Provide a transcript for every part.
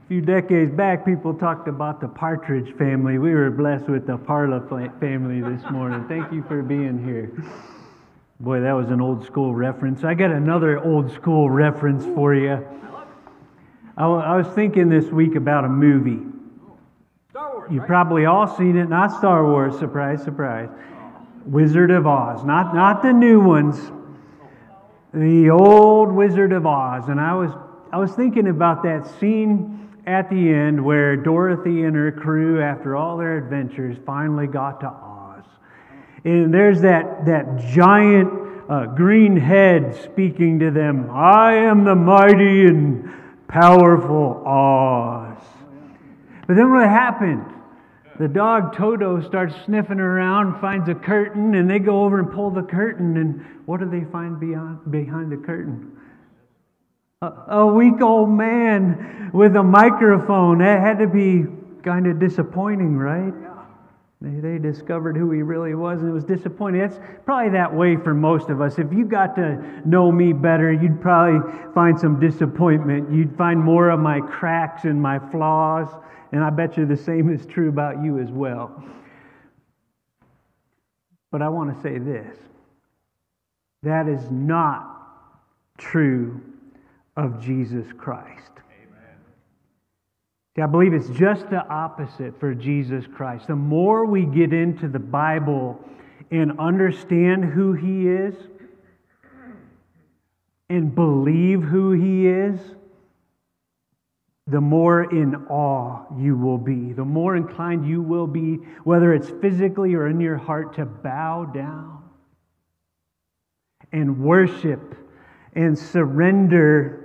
A few decades back, people talked about the Partridge Family. We were blessed with the Parla family this morning. Thank you for being here. Boy, that was an old school reference. I got another old school reference for you. I was thinking this week about a movie. Star Wars. You've probably all seen it. Not Star Wars. Surprise, surprise. Wizard of Oz. Not the new ones. The old Wizard of Oz. And I was thinking about that scene at the end where Dorothy and her crew, after all their adventures, finally got to Oz. And there's that giant green head speaking to them. I am the mighty and powerful Oz. But then what happened? The dog Toto starts sniffing around, finds a curtain, and they go over and pull the curtain. And what do they find behind the curtain? A weak old man with a microphone. That had to be kind of disappointing, right? They discovered who he really was, and it was disappointing. That's probably that way for most of us. If you got to know me better, you'd probably find some disappointment. You'd find more of my cracks and my flaws, and I bet you the same is true about you as well. But I want to say this. That is not true of Jesus Christ. Amen. See, I believe it's just the opposite for Jesus Christ. The more we get into the Bible and understand who He is and believe who He is, the more in awe you will be. The more inclined you will be, whether it's physically or in your heart, to bow down and worship and surrender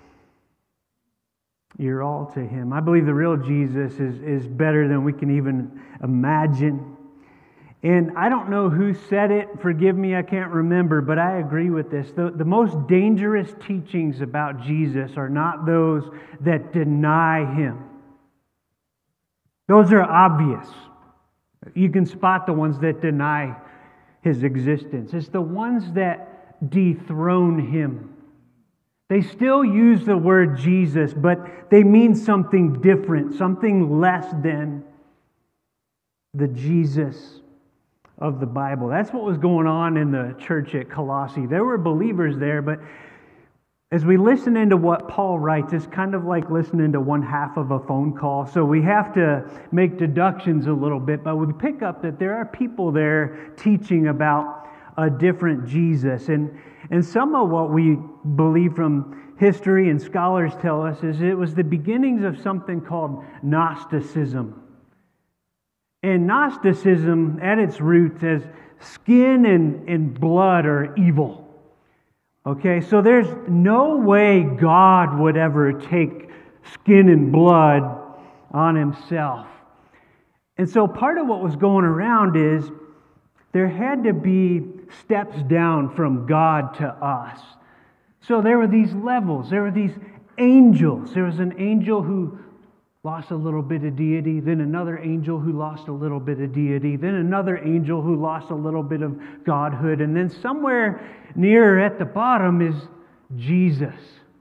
your all to Him. I believe the real Jesus is better than we can even imagine. And I don't know who said it. Forgive me, I can't remember, but I agree with this. The most dangerous teachings about Jesus are not those that deny Him. Those are obvious. You can spot the ones that deny His existence. It's the ones that dethrone Him. They still use the word Jesus, but they mean something different, something less than the Jesus of the Bible. That's what was going on in the church at Colossae. There were believers there, but as we listen into what Paul writes, it's kind of like listening to one half of a phone call. So we have to make deductions a little bit, but we pick up that there are people there teaching about a different Jesus. And some of what we believe from history and scholars tell us is it was the beginnings of something called Gnosticism. And Gnosticism, at its roots, as skin and blood are evil. Okay, so there's no way God would ever take skin and blood on Himself. And so part of what was going around is there had to be steps down from God to us. So there were these levels. There were these angels. There was an angel who lost a little bit of deity, then another angel who lost a little bit of deity, then another angel who lost a little bit of godhood, and then somewhere near at the bottom is Jesus.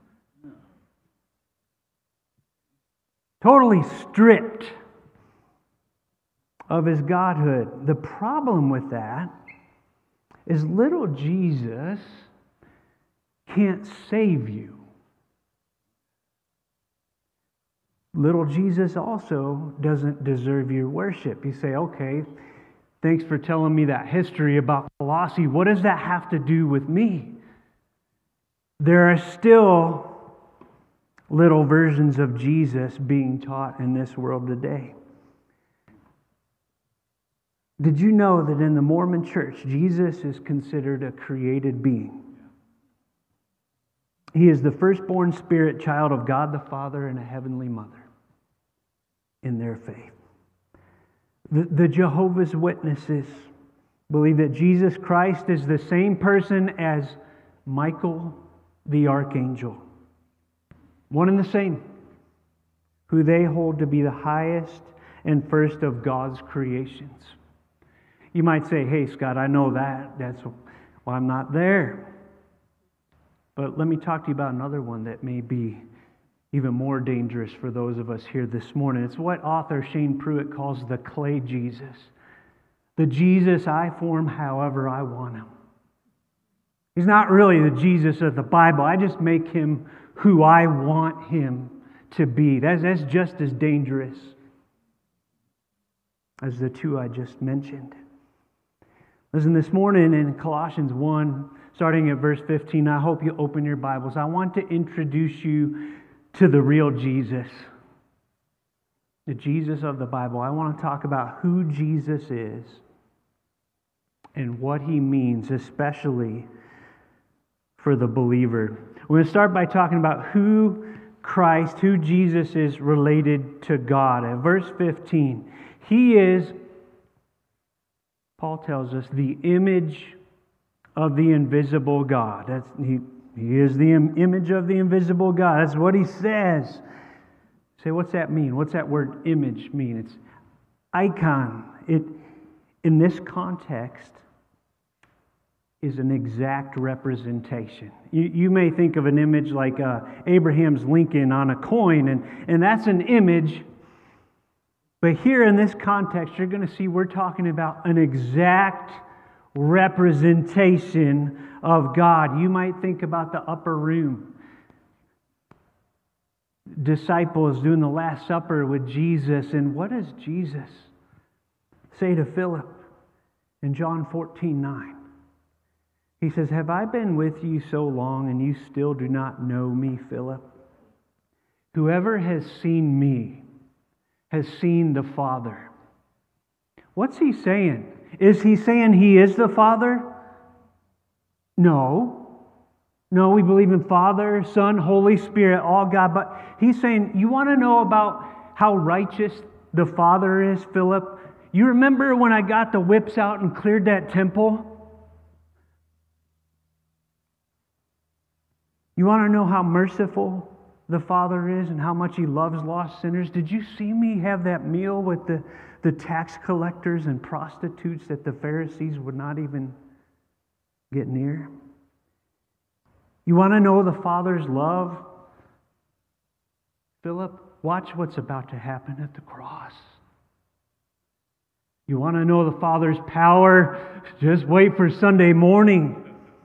Totally stripped of His godhood. The problem with that is little Jesus can't save you. Little Jesus also doesn't deserve your worship. You say, okay, thanks for telling me that history about Colossae. What does that have to do with me? There are still little versions of Jesus being taught in this world today. Did you know that in the Mormon Church, Jesus is considered a created being? He is the firstborn spirit child of God the Father and a heavenly mother in their faith. The Jehovah's Witnesses believe that Jesus Christ is the same person as Michael the archangel. One and the same, who they hold to be the highest and first of God's creations. You might say, hey, Scott, I know that. That's why I'm not there. But let me talk to you about another one that may be even more dangerous for those of us here this morning. It's what author Shane Pruitt calls the clay Jesus. The Jesus I form however I want him. He's not really the Jesus of the Bible. I just make him who I want him to be. That's just as dangerous as the two I just mentioned. Listen, this morning in Colossians 1, starting at verse 15, I hope you open your Bibles. I want to introduce you to the real Jesus, the Jesus of the Bible. I want to talk about who Jesus is and what he means, especially for the believer. We're going to start by talking about who Christ, who Jesus is related to God. At verse 15, he is, Paul tells us, the image of the invisible God. He is the image of the invisible God. That's what he says. Say, what's that mean? What's that word image mean? It's icon. It, in this context, is an exact representation. You may think of an image like Abraham's Lincoln on a coin, and that's an image. But here in this context, you're going to see we're talking about an exact representation of God. You might think about the upper room. Disciples doing the Last Supper with Jesus. And what does Jesus say to Philip in John 14:9? He says, "Have I been with you so long and you still do not know me, Philip? Whoever has seen me has seen the Father." What's he saying? Is he saying he is the Father? No. No, we believe in Father, Son, Holy Spirit, all God. But he's saying, you want to know about how righteous the Father is, Philip? You remember when I got the whips out and cleared that temple? You want to know how merciful the Father is and how much he loves lost sinners? Did you see me have that meal with the tax collectors and prostitutes that the Pharisees would not even get near? You want to know the Father's love? Philip, watch what's about to happen at the cross. You want to know the Father's power? Just wait for Sunday morning.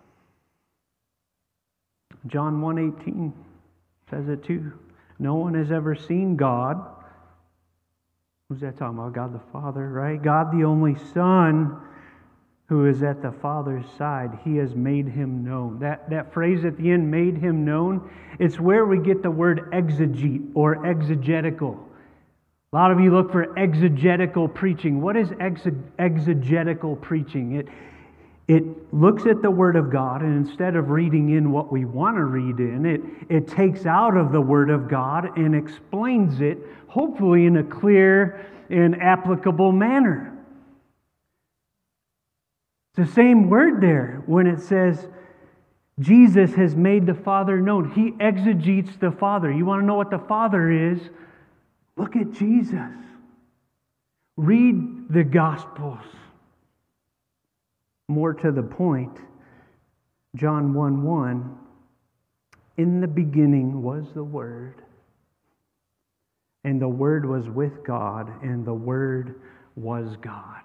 John 1:18 says it too. No one has ever seen God. Who's that talking about? God the Father, right? God the only Son, who is at the Father's side. He has made him known. That phrase at the end, made him known, it's where we get the word exegete or exegetical. A lot of you look for exegetical preaching. What is exegetical preaching? It looks at the Word of God, and instead of reading in what we want to read in, it takes out of the Word of God and explains it, hopefully in a clear and applicable manner. It's the same word there when it says Jesus has made the Father known. He exegetes the Father. You want to know what the Father is? Look at Jesus. Read the Gospels. More to the point, John 1:1, in the beginning was the Word, and the Word was with God, and the Word was God.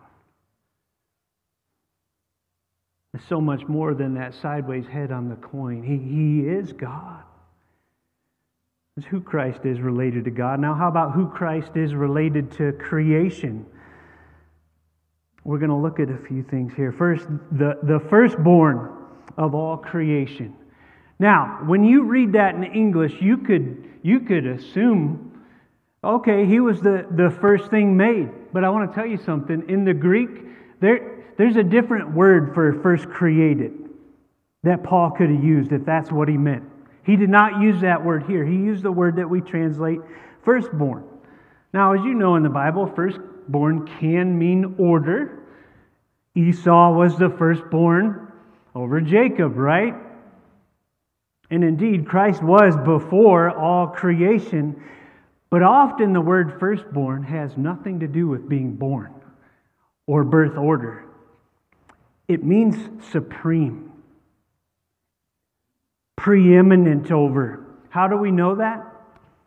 There's so much more than that sideways head on the coin. He is God. That's who Christ is related to God. Now, how about who Christ is related to creation? We're going to look at a few things here. First, the firstborn of all creation. Now, when you read that in English, you could assume, okay, he was the first thing made. But I want to tell you something. In the Greek, there's a different word for first created that Paul could have used if that's what he meant. He did not use that word here. He used the word that we translate firstborn. Now, as you know in the Bible, firstborn can mean order. Esau was the firstborn over Jacob, right? And indeed, Christ was before all creation. But often the word firstborn has nothing to do with being born or birth order. It means supreme, preeminent over. How do we know that?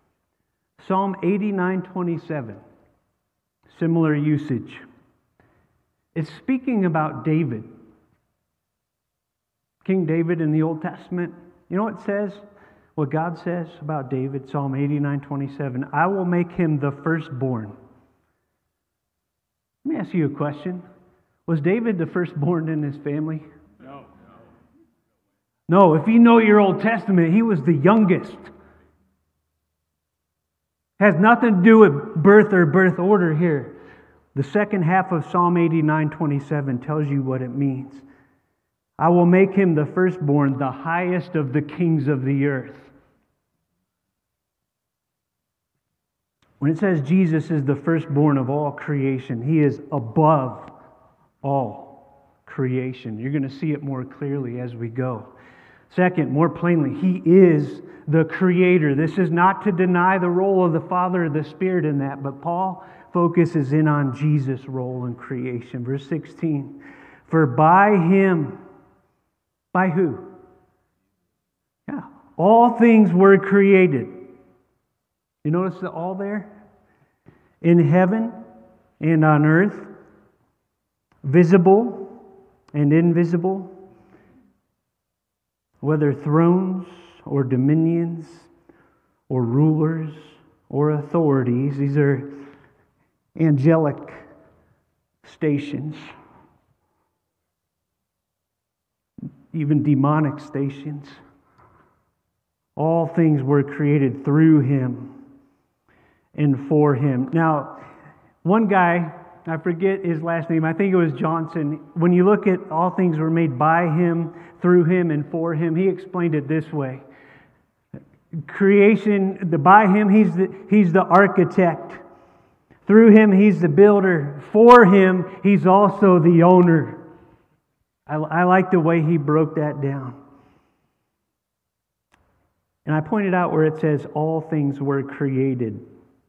Psalm 89:27, similar usage. It's speaking about David. King David in the Old Testament. You know what it says? What God says about David, Psalm 89:27. I will make him the firstborn. Let me ask you a question. Was David the firstborn in his family? No. No, if you know your Old Testament, he was the youngest. Has nothing to do with birth or birth order here. The second half of Psalm 89:27 tells you what it means. I will make him the firstborn, the highest of the kings of the earth. When it says Jesus is the firstborn of all creation, he is above all creation. You're going to see it more clearly as we go. Second, more plainly, he is the creator. This is not to deny the role of the Father or the Spirit in that, but Paul focuses in on Jesus' role in creation. Verse 16, for by him, by who? Yeah, all things were created. You notice the all there? In heaven and on earth, visible and invisible, whether thrones or dominions or rulers or authorities. These are angelic stations, even demonic stations. All things were created through him and for him. Now, one guy, I forget his last name, I think it was Johnson. When you look at all things were made by him, through him, and for him, he explained it this way. Creation, by him, he's the architect. Through him, he's the builder. For him, he's also the owner. I like the way he broke that down. And I pointed out where it says all things were created.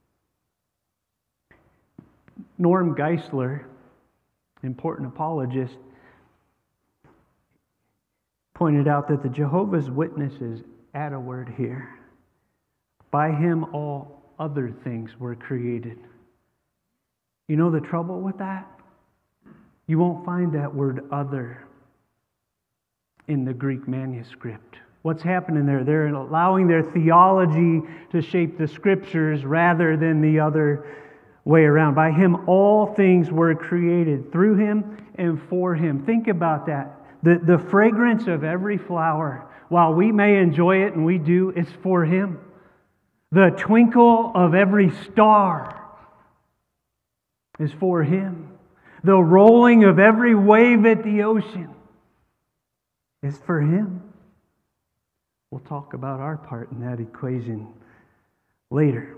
Norm Geisler, important apologist, pointed out that the Jehovah's Witnesses add a word here. By him all other things were created. You know the trouble with that? You won't find that word other in the Greek manuscript. What's happening there? They're allowing their theology to shape the scriptures rather than the other way around. By him all things were created, through him and for him. Think about that. The fragrance of every flower, while we may enjoy it, and we do, it's for him. The twinkle of every star is for him. The rolling of every wave at the ocean is for him. We'll talk about our part in that equation later.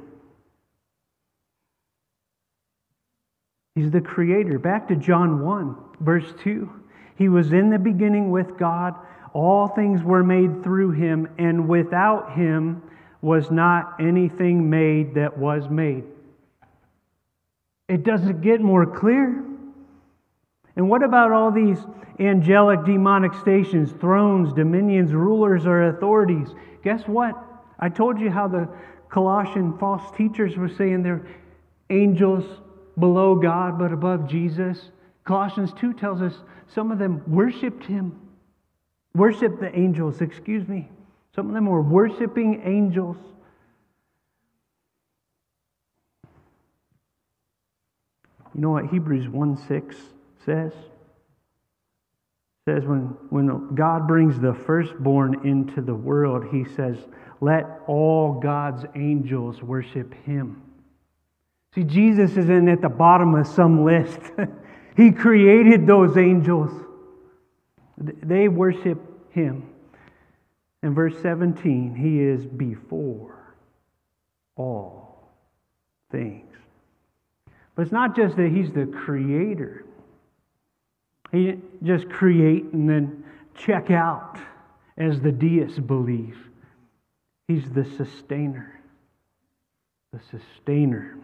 He's the creator. Back to John 1, verse 2. He was in the beginning with God. All things were made through him, and without him was not anything made that was made. It doesn't get more clear. And what about all these angelic demonic stations, thrones, dominions, rulers, or authorities? Guess what? I told you how the Colossian false teachers were saying they're angels below God but above Jesus. Colossians 2 tells us some of them worshipped him. Worshipped the angels, Some of them were worshiping angels. You know what Hebrews 1:6 says? It says when God brings the firstborn into the world, he says, let all God's angels worship him. See, Jesus isn't at the bottom of some list. He created those angels. They worship him. In verse 17, he is before all things. But it's not just that he's the creator. He didn't just create and then check out as the deists believe. He's the sustainer. The sustainer.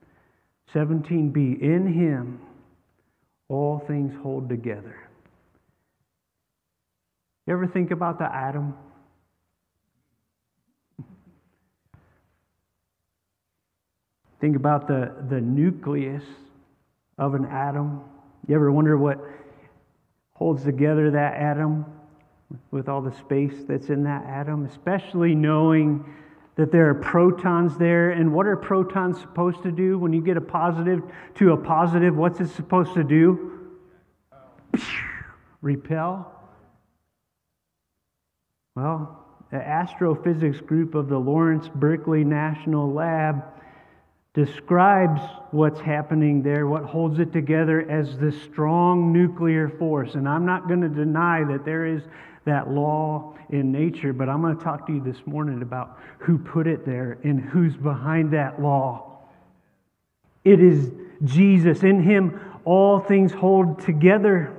17b, in him all things hold together. You ever think about the atom? Think about the nucleus of an atom. You ever wonder what holds together that atom with all the space that's in that atom? Especially knowing that there are protons there. And what are protons supposed to do? When you get a positive to a positive, what's it supposed to do? Repel. Well, the astrophysics group of the Lawrence Berkeley National Lab describes what's happening there, what holds it together, as the strong nuclear force. And I'm not going to deny that there is that law in nature, but I'm going to talk to you this morning about who put it there and who's behind that law. It is Jesus. In Him, all things hold together.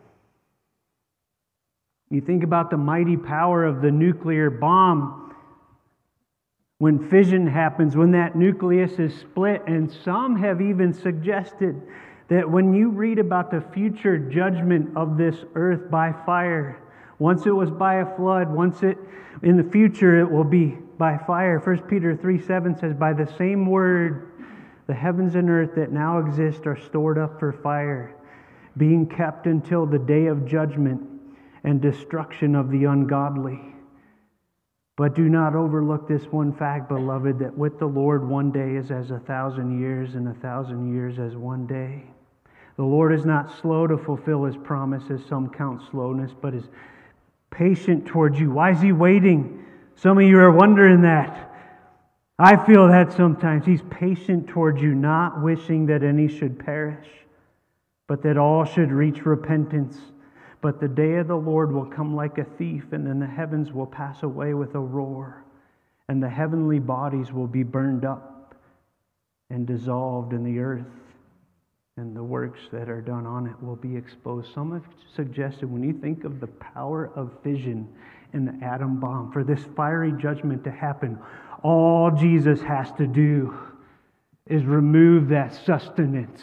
You think about the mighty power of the nuclear bomb. When fission happens, when that nucleus is split, and some have even suggested that when you read about the future judgment of this earth by fire, once it was by a flood, in the future it will be by fire. 1 Peter 3:7 says, by the same word, the heavens and earth that now exist are stored up for fire, being kept until the day of judgment and destruction of the ungodly. But do not overlook this one fact, beloved, that with the Lord 1 day is as 1,000 years, and 1,000 years as 1 day. The Lord is not slow to fulfill His promise, as some count slowness, but is patient towards you. Why is He waiting? Some of you are wondering that. I feel that sometimes. He's patient towards you, not wishing that any should perish, but that all should reach repentance. But the day of the Lord will come like a thief, and then the heavens will pass away with a roar, and the heavenly bodies will be burned up and dissolved in the earth, and the works that are done on it will be exposed. Some have suggested, when you think of the power of fission in the atom bomb, for this fiery judgment to happen, all Jesus has to do is remove that sustenance.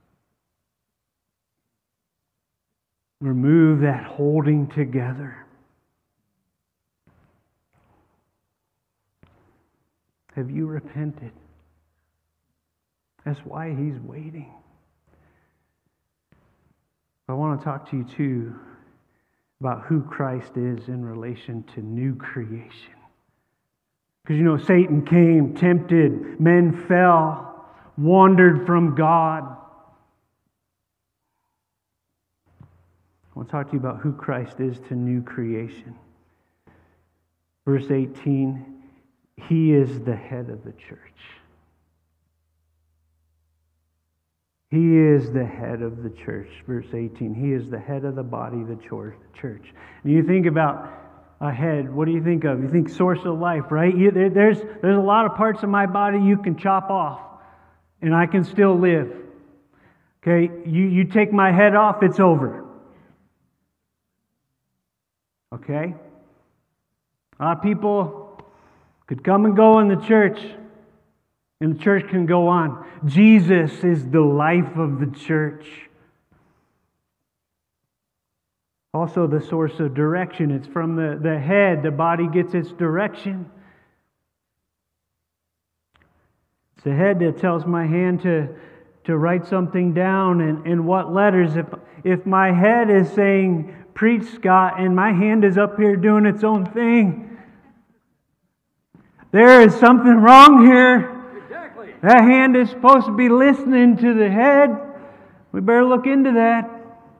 Remove that holding together. Have you repented? That's why He's waiting. I want to talk to you too about who Christ is in relation to new creation. Because Satan came, tempted, men fell, wandered from God. I want to talk to you about who Christ is to new creation. Verse 18, He is the head of the church. He is the head of the church. Verse 18, He is the head of the body, the church. And you think about a head, what do you think of? You think source of life, right? There's a lot of parts of my body you can chop off, and I can still live. Okay, you take my head off, it's over. Okay? A lot of people could come and go in the church, and the church can go on. Jesus is the life of the church. Also the source of direction. It's from the head. The body gets its direction. It's the head that tells my hand to write something down and what letters. If my head is saying, preach, Scott, and my hand is up here doing its own thing, there is something wrong here. Exactly. That hand is supposed to be listening to the head. We better look into that.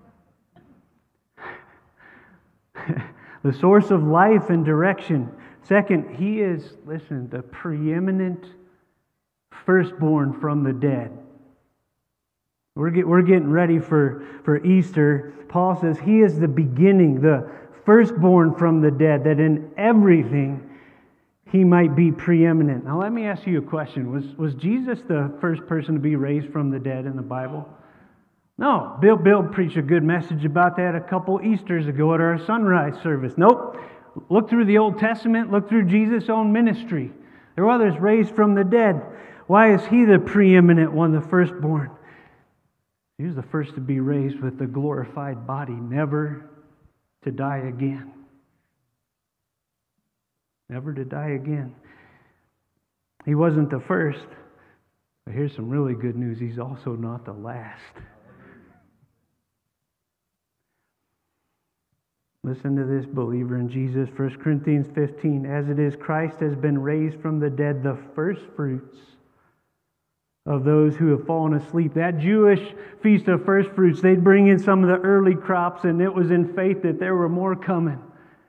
The source of life and direction. Second, He is, listen, the preeminent firstborn from the dead. We're getting ready for Easter. Paul says He is the beginning, the firstborn from the dead, that in everything He might be preeminent. Now let me ask you a question. Was Jesus the first person to be raised from the dead in the Bible? No. Bill preached a good message about that a couple Easters ago at our sunrise service. Nope. Look through the Old Testament. Look through Jesus' own ministry. There were others raised from the dead. Why is He the preeminent one, the firstborn? He was the first to be raised with the glorified body, never to die again. Never to die again. He wasn't the first. But here's some really good news. He's also not the last. Listen to this, believer in Jesus. 1 Corinthians 15. As it is, Christ has been raised from the dead, the first fruits of those who have fallen asleep. That Jewish feast of first fruits, they'd bring in some of the early crops, and it was in faith that there were more coming.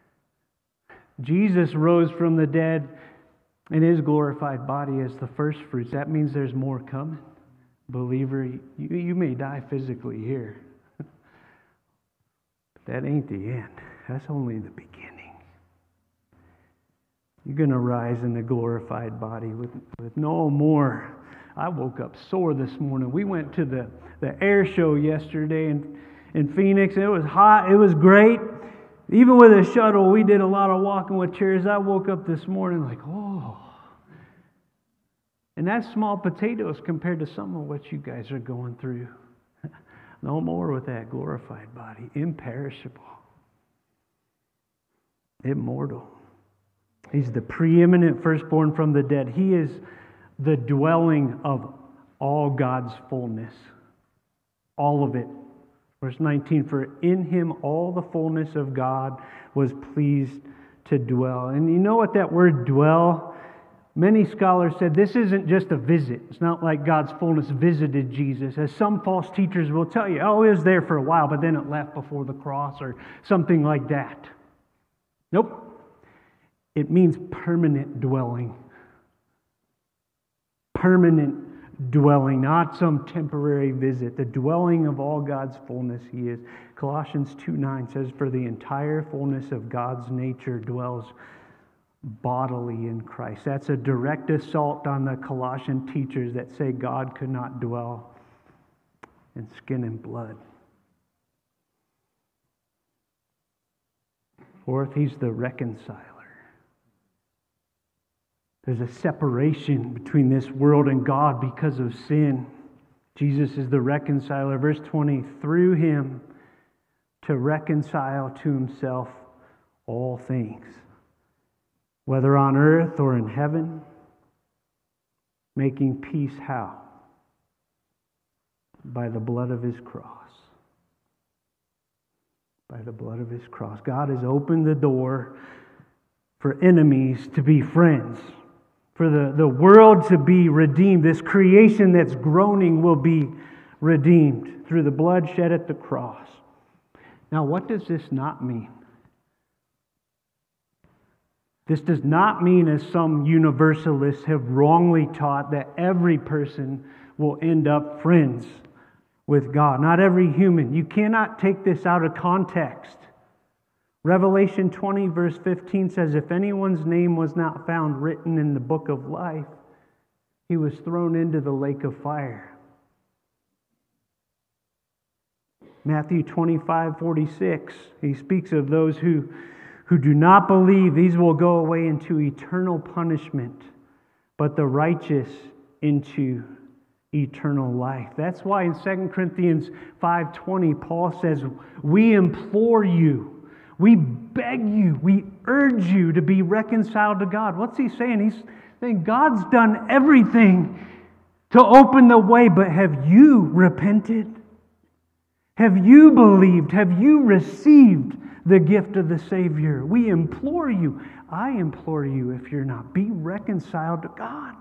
Jesus rose from the dead in His glorified body as the first fruits. That means there's more coming. Believer, you may die physically here. That ain't the end. That's only the beginning. You're going to rise in the glorified body with no more. I woke up sore this morning. We went to the air show yesterday in Phoenix. It was hot. It was great. Even with a shuttle, we did a lot of walking with chairs. I woke up this morning like, oh. And that's small potatoes compared to some of what you guys are going through. No more with that glorified body. Imperishable. Immortal. He's the preeminent firstborn from the dead. He is the dwelling of all God's fullness. All of it. Verse 19, for in Him all the fullness of God was pleased to dwell. And you know what that word dwell? Many scholars said this isn't just a visit. It's not like God's fullness visited Jesus. As some false teachers will tell you, oh, it was there for a while, but then it left before the cross or something like that. Nope. It means permanent dwelling. Permanent dwelling, not some temporary visit. The dwelling of all God's fullness He is. Colossians 2:9 says, for the entire fullness of God's nature dwells bodily in Christ. That's a direct assault on the Colossian teachers that say God could not dwell in skin and blood. Fourth, He's the reconciler. There's a separation between this world and God because of sin. Jesus is the reconciler. Verse 20, through Him to reconcile to Himself all things, whether on earth or in heaven, making peace how? By the blood of His cross. By the blood of His cross. God has opened the door for enemies to be friends, for the world to be redeemed. This creation that's groaning will be redeemed through the blood shed at the cross. Now, what does this not mean? This does not mean, as some universalists have wrongly taught, that every person will end up friends with God. Not every human. You cannot take this out of context. Revelation 20 verse 15 says, if anyone's name was not found written in the book of life, he was thrown into the lake of fire. Matthew 25:46, he speaks of those who do not believe. These will go away into eternal punishment, but the righteous into eternal life. That's why in 2 Corinthians 5:20, Paul says, we implore you, we beg you, we urge you to be reconciled to God. What's he saying? He's saying God's done everything to open the way, but have you repented? Have you believed? Have you received the gift of the Savior? We implore you. I implore you, if you're not, be reconciled to God.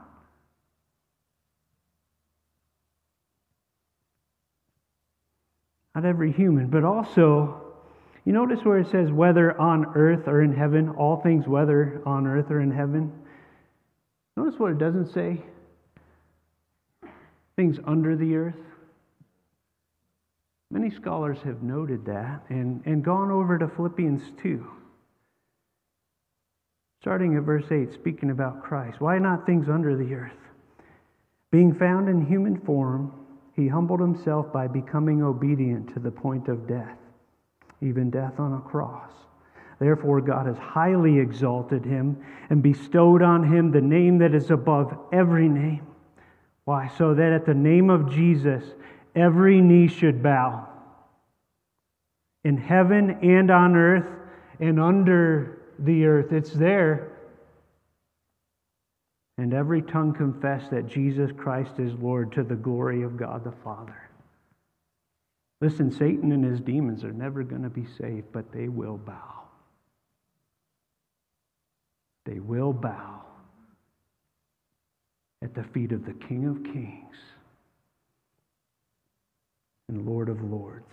Not every human, but also, you notice where it says whether on earth or in heaven, all things whether on earth or in heaven. Notice what it doesn't say. Things under the earth. Many scholars have noted that and gone over to Philippians 2. Starting at verse 8, speaking about Christ. Why not things under the earth? Being found in human form, He humbled Himself by becoming obedient to the point of death, even death on a cross. Therefore God has highly exalted Him and bestowed on Him the name that is above every name. Why? So that at the name of Jesus, every knee should bow, in heaven and on earth and under the earth. It's there. and every tongue confess that Jesus Christ is Lord, to the glory of God the Father. Listen, Satan and his demons are never going to be saved, but they will bow. They will bow at the feet of the King of Kings and Lord of Lords.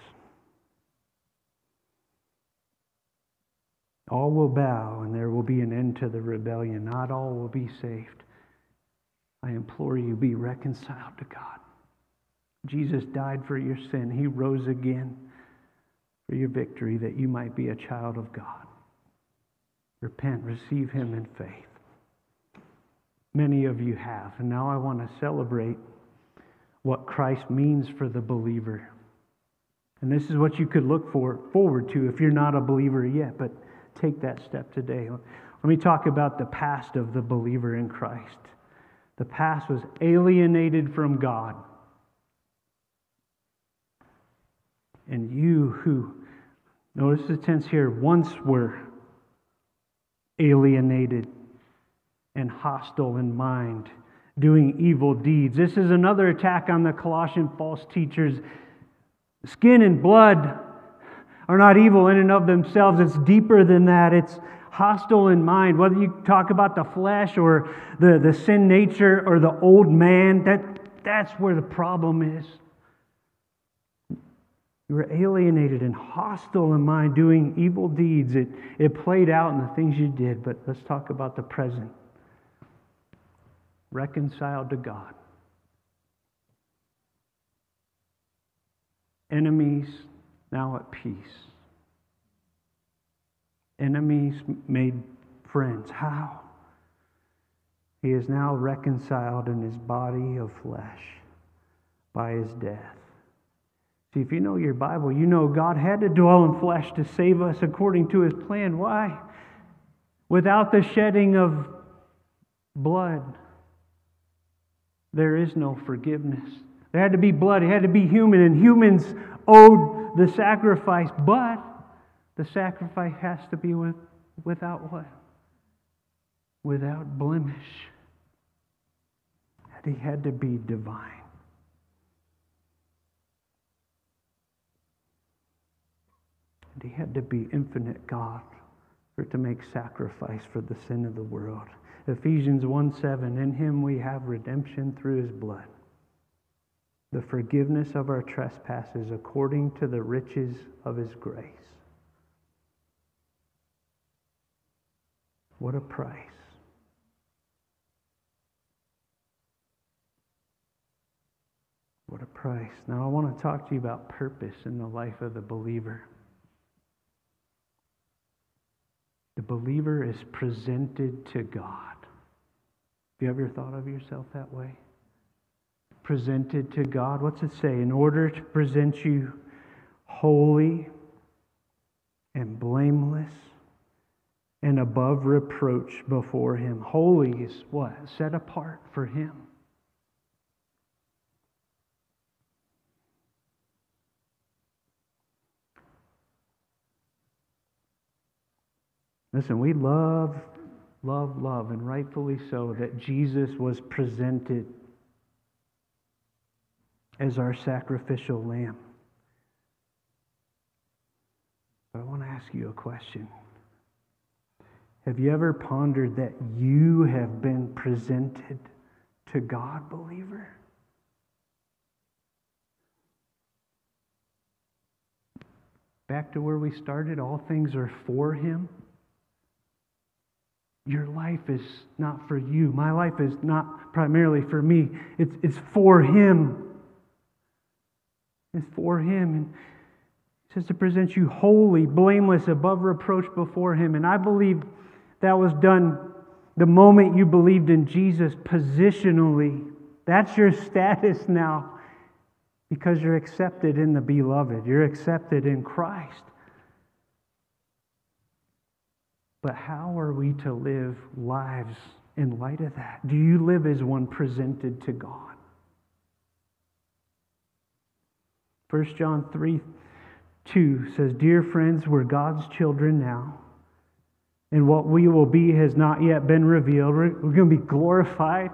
All will bow, and there will be an end to the rebellion. Not all will be saved. I implore you, be reconciled to God. Jesus died for your sin. He rose again for your victory, that you might be a child of God. Repent, receive Him in faith. Many of you have. And now I want to celebrate what Christ means for the believer. And this is what you could look forward to if you're not a believer yet, but take that step today. Let me talk about the past of the believer in Christ. The past was alienated from God. And you who, notice the tense here, once were alienated and hostile in mind, doing evil deeds. This is another attack on the Colossian false teachers. Skin and blood are not evil in and of themselves. It's deeper than that. It's hostile in mind. Whether you talk about the flesh or the sin nature or the old man, that's where the problem is. You were alienated and hostile in mind, doing evil deeds. It played out in the things you did, but let's talk about the present. Reconciled to God. Enemies now at peace. Enemies made friends. How? He is now reconciled in his body of flesh by his death. See, if you know your Bible, you know God had to dwell in flesh to save us according to His plan. Why? Without the shedding of blood, there is no forgiveness. There had to be blood. It had to be human, and humans owed the sacrifice. But the sacrifice has to be without what? Without blemish. And He had to be divine. And He had to be infinite God for to make sacrifice for the sin of the world. Ephesians 1:7, in Him we have redemption through His blood, the forgiveness of our trespasses according to the riches of His grace. What a price. What a price. Now I want to talk to you about purpose in the life of the believer. The believer is presented to God. Have you ever thought of yourself that way? Presented to God. What's it say? In order to present you holy and blameless and above reproach before Him. Holy is what? Set apart for Him. Listen, we love, and rightfully so, that Jesus was presented as our sacrificial lamb. But I want to ask you a question. Have you ever pondered that you have been presented to God, believer? Back to where we started, all things are for Him. Your life is not for you. My life is not primarily for me. It's for Him. It's for Him. And it says to present you holy, blameless, above reproach before Him. And I believe that was done the moment you believed in Jesus positionally. That's your status now because you're accepted in the Beloved. You're accepted in Christ. But how are we to live lives in light of that? Do you live as one presented to God? 1 John 3:2 says, Dear friends, we're God's children now, And what we will be has not yet been revealed. We're going to be glorified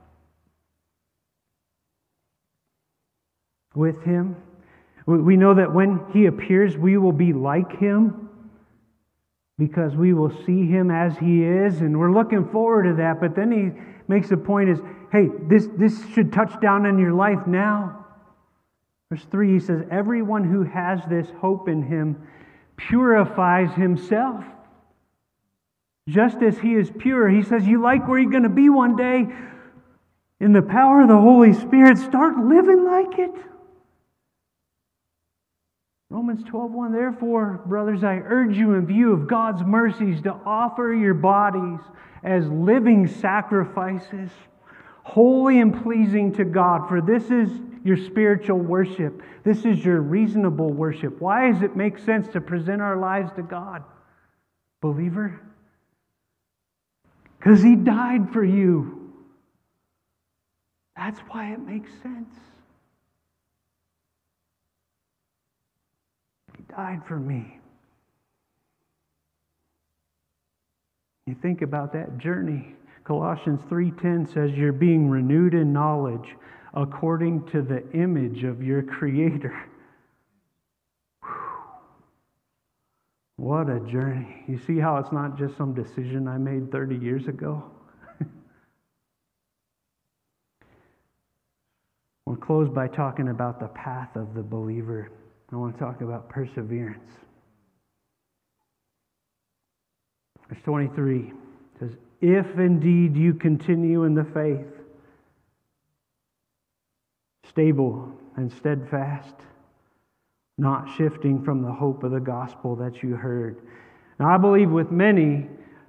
with Him. We know that when He appears, we will be like Him because we will see Him as He is. And we're looking forward to that. But then He makes the point is, hey, this should touch down in your life now. Verse 3, He says, everyone who has this hope in Him purifies himself just as He is pure. He says, you like where you're going to be one day? In the power of the Holy Spirit, start living like it. Romans 12:1, therefore, brothers, I urge you in view of God's mercies to offer your bodies as living sacrifices, holy and pleasing to God, for this is your spiritual worship. This is your reasonable worship. Why does it make sense to present our lives to God, believer? Because He died for you. That's why it makes sense. He died for me. You think about that journey. Colossians 3:10 says you're being renewed in knowledge according to the image of your Creator. Whew. What a journey. You see how it's not just some decision I made 30 years ago? We'll close by talking about the path of the believer. I want to talk about perseverance. Verse 23 says, if indeed you continue in the faith, stable and steadfast, not shifting from the hope of the gospel that you heard. Now I believe with many,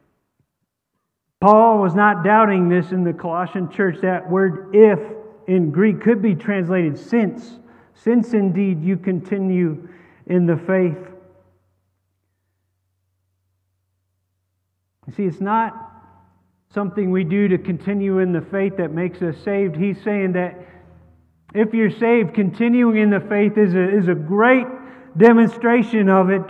Paul was not doubting this in the Colossian church. That word if in Greek could be translated since. Since indeed you continue in the faith. You see, it's not something we do to continue in the faith that makes us saved. He's saying that if you're saved, continuing in the faith is a great demonstration of it.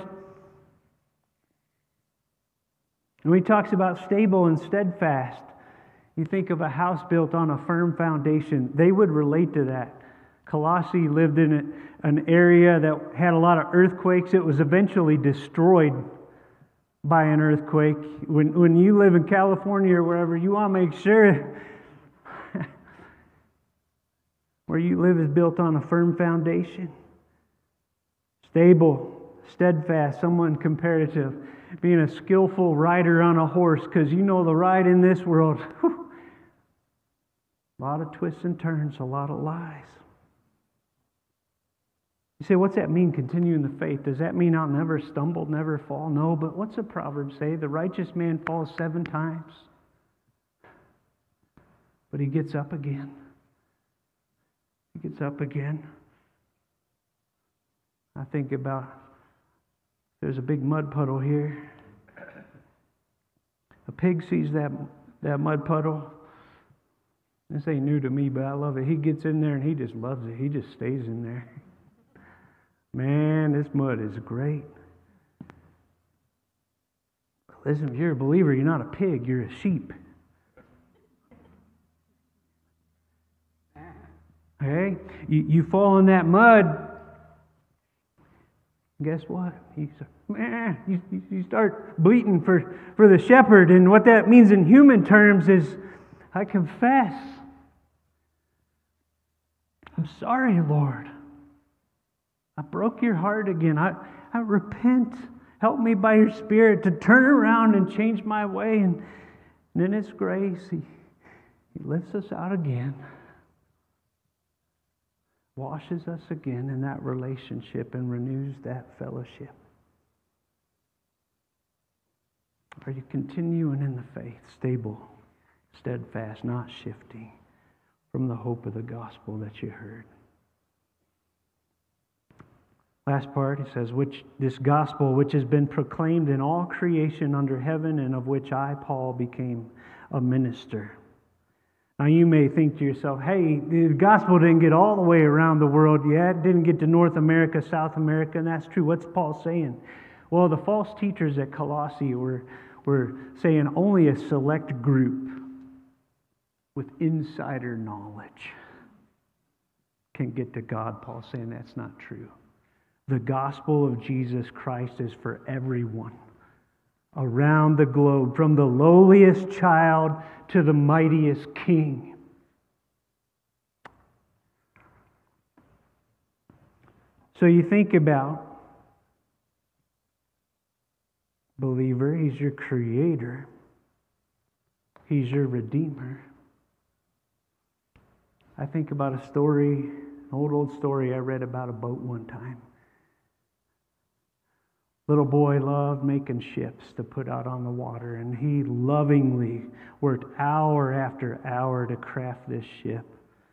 And when he talks about stable and steadfast, you think of a house built on a firm foundation. They would relate to that. Colossae lived in an area that had a lot of earthquakes. It was eventually destroyed by an earthquake. When you live in California or wherever, you want to make sure where you live is built on a firm foundation. Stable, steadfast. Someone compared it to being a skillful rider on a horse, because you know the ride in this world. Whew, a lot of twists and turns, a lot of lies. You say, what's that mean, continue in the faith? Does that mean I'll never stumble, never fall? No, but what's the proverb say? The righteous man falls 7 times, but he gets up again. He gets up again. I think about, there's a big mud puddle here. A pig sees that mud puddle. This ain't new to me, but I love it. He gets in there and he just loves it. He just stays in there. Man, this mud is great. Listen, if you're a believer, you're not a pig, you're a sheep. Okay? You fall in that mud, guess what? You start bleating for the shepherd. And what that means in human terms is, I confess. I'm sorry, Lord. I broke your heart again. I repent. Help me by your Spirit to turn around and change my way. And in His grace, He lifts us out again. Washes us again in that relationship and renews that fellowship. Are you continuing in the faith, stable, steadfast, not shifting from the hope of the gospel that you heard? Last part, he says, which this gospel which has been proclaimed in all creation under heaven, and of which I, Paul, became a minister. Now you may think to yourself, hey, the gospel didn't get all the way around the world yet. It didn't get to North America, South America, and that's true. What's Paul saying? Well, the false teachers at Colossae were we're saying only a select group with insider knowledge can get to God. Paul's saying that's not true. The gospel of Jesus Christ is for everyone around the globe, from the lowliest child to the mightiest king. So you think about believer, He's your creator. He's your redeemer. I think about a story, an old story I read about a boat one time. Little boy loved making ships to put out on the water, and he lovingly worked hour after hour to craft this ship.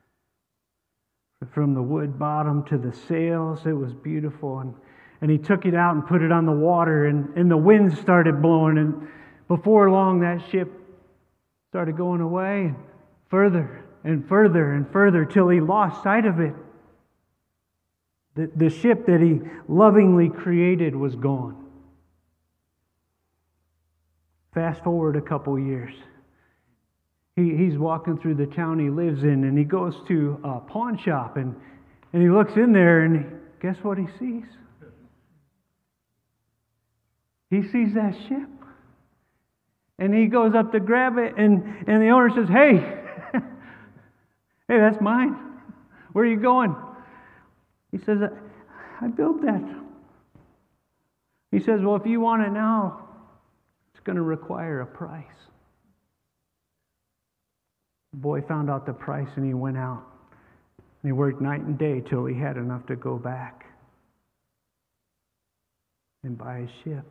From the wood bottom to the sails, it was beautiful. And he took it out and put it on the water, and the wind started blowing. And before long, that ship started going away further and further and further till he lost sight of it. The ship that he lovingly created was gone. Fast forward a couple years. He's walking through the town he lives in, and he goes to a pawn shop, and he looks in there, and guess what he sees? He sees that ship. And he goes up to grab it, and the owner says, hey, that's mine. Where are you going? He says, I built that. He says, well, if you want it now, it's going to require a price. The boy found out the price, and he went out. And he worked night and day till he had enough to go back and buy his ship.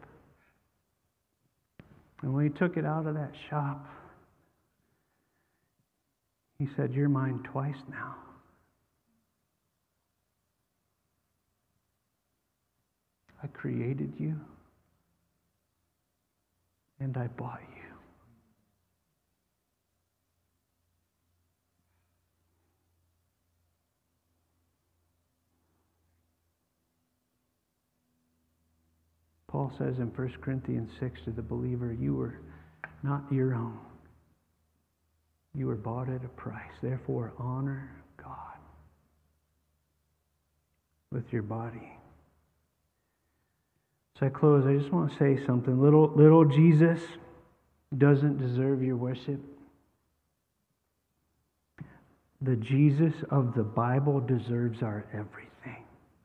And when he took it out of that shop, he said, you're mine twice now. I created you, and I bought you. Paul says in 1 Corinthians 6 to the believer, you were not your own. You were bought at a price. Therefore, honor God with your body. So I close. I just want to say something. Little Jesus doesn't deserve your worship. The Jesus of the Bible deserves our everything.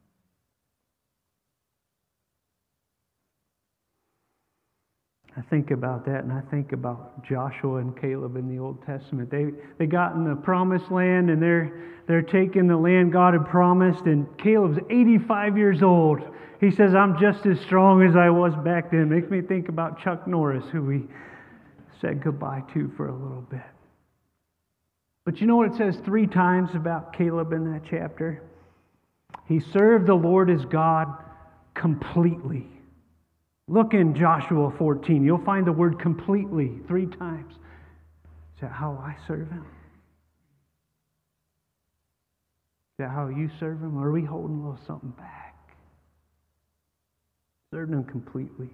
I think about that, and I think about Joshua and Caleb in the Old Testament. They got in the promised land, and they're taking the land God had promised, and Caleb's 85 years old. He says, I'm just as strong as I was back then. Makes me think about Chuck Norris, who we said goodbye to for a little bit. But you know what it says 3 times about Caleb in that chapter? He served the Lord as God completely. Look in Joshua 14. You'll find the word completely 3 times. Is that how I serve Him? Is that how you serve Him? Or are we holding a little something back? Serving Him completely.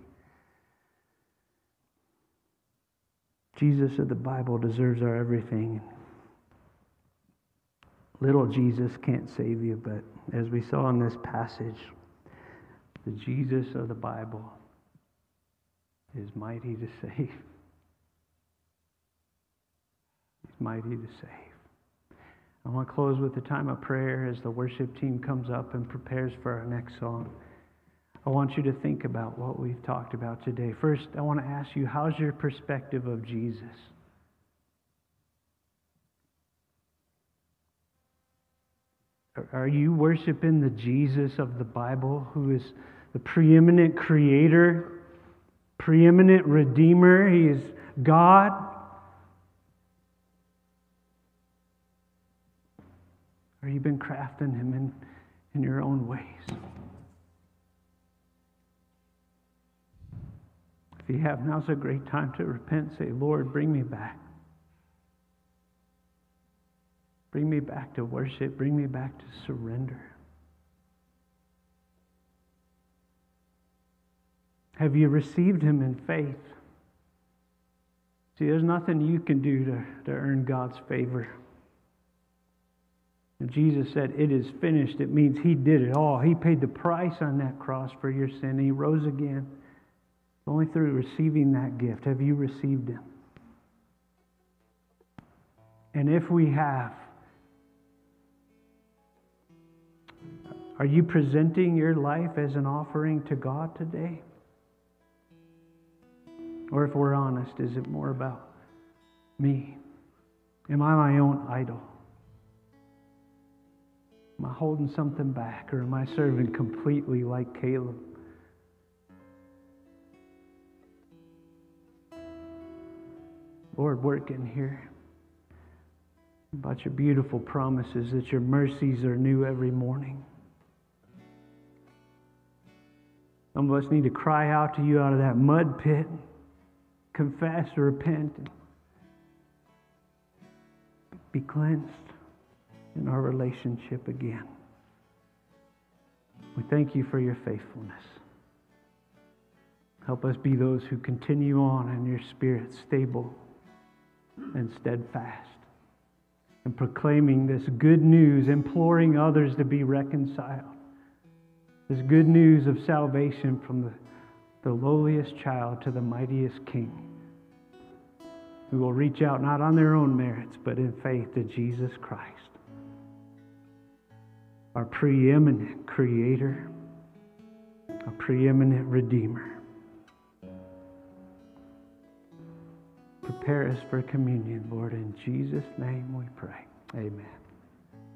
Jesus of the Bible deserves our everything. Little Jesus can't save you, but as we saw in this passage, the Jesus of the Bible is mighty to save. He's mighty to save. I want to close with a time of prayer as the worship team comes up and prepares for our next song. I want you to think about what we've talked about today. First, I want to ask you, how's your perspective of Jesus? Are you worshiping the Jesus of the Bible, who is the preeminent creator, preeminent redeemer? He is God. Or you've been crafting Him in your own ways? If you have, now's a great time to repent. Say, Lord, bring me back. Bring me back to worship. Bring me back to surrender. Have you received Him in faith? See, there's nothing you can do to earn God's favor. And Jesus said, "It is finished." It means He did it all. He paid the price on that cross for your sin. He rose again. Only through receiving that gift have you received Him. And if we have, are you presenting your life as an offering to God today? Or if we're honest, is it more about me? Am I my own idol? Am I holding something back, or am I serving completely like Caleb? Lord, work in here about your beautiful promises that your mercies are new every morning. Some of us need to cry out to you out of that mud pit, confess, repent, and be cleansed in our relationship again. We thank you for your faithfulness. Help us be those who continue on in your Spirit, stable and steadfast, and proclaiming this good news, imploring others to be reconciled. This good news of salvation from the lowliest child to the mightiest king, who will reach out not on their own merits, but in faith to Jesus Christ, our preeminent Creator, our preeminent Redeemer. Prepare us for communion, Lord. In Jesus' name we pray. Amen.